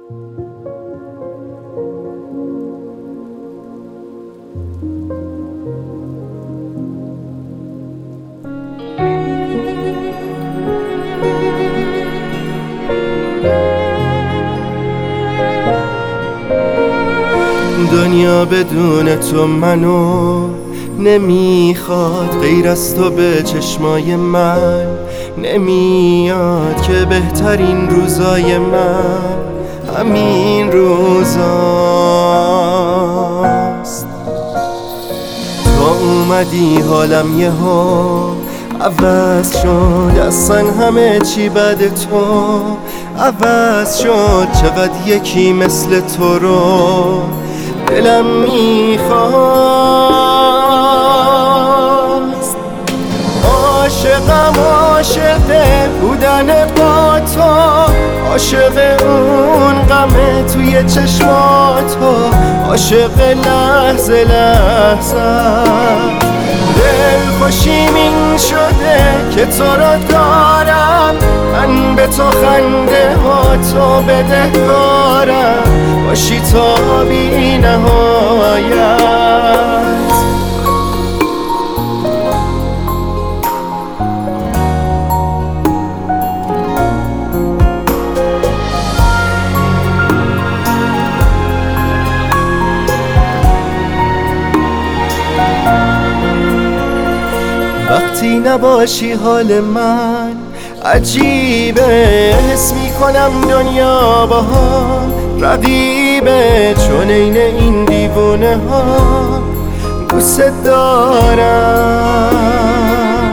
دنیا بدون تو منو نمیخواد، غیر از تو به چشمای من نمیاد که بهترین روزای من همین روزاست. تا اومدی حالم یهو عوض شد، اصلا همه چی بعد تو عوض شد. چقدر یکی مثل تو رو دلم میخواست. عاشقم عاشق بودن با تو، عاشق اون غم توی چشماتو، عاشق لحظه لحظه. دل خوشیم این شده که تو رو دارم، من به تو خنده ها تو بدهکارم، باشی تا بی نهایت. وقتی نباشی حال من عجیبه، حس میکنم دنیا با هم رقیبه، چون عین این دیوونه ها دوست دارم.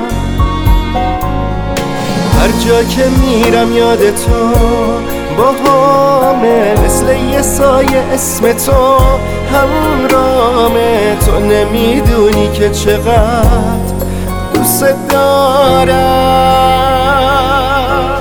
هر جا که میرم یاد تو با همه، مثل یه سایه اسم تو همرامه. تو نمیدونی که چقدر دوست دارم.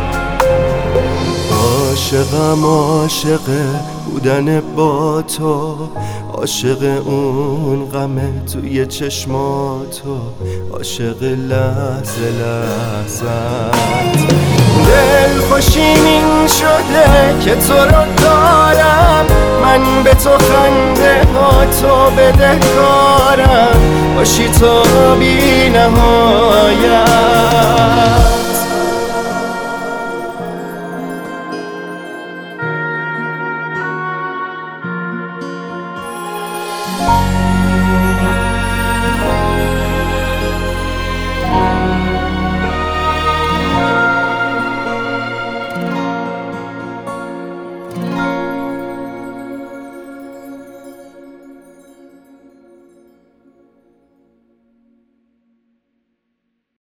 عاشقم عاشق بودن با تو، عاشق اون غم توی چشماتو، عاشق لحظه لحظت. دل خوشیم این شده که تو رو دارم، من به تو خنده ها تو بدهکارم، باشی تا بی نهایت.